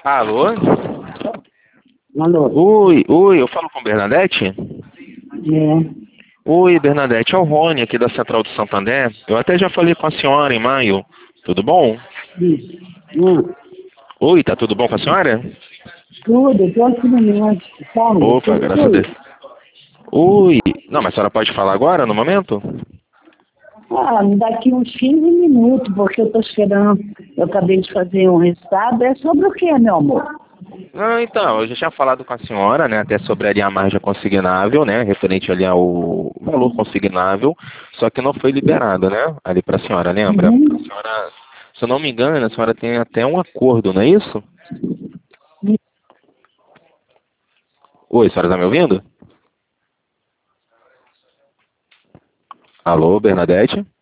Alô? Alô? Oi, eu falo com Bernadette? É. Oi, Bernadette, é o Rony aqui da Central do Santander. Eu até já falei com a senhora em maio. Tudo bom? Isso. Oi, tá tudo bom com a senhora? Tudo, eu tô aqui no médico, sabe? Opa, graças a Deus. Oi. Não, mas a senhora pode falar agora, no momento? Daqui uns 15 minutos, porque eu tô esperando. Eu acabei de fazer um resultado. É sobre o que, meu amor? Não, então, eu já tinha falado com a senhora, né, até sobre ali a margem consignável, né, referente ali ao valor consignável, só que não foi liberado, né, ali para a senhora, lembra? A Uhum. senhora, se eu não me engano, a senhora tem até um acordo, não é isso? Oi, a senhora tá me ouvindo? Alô, Bernadette?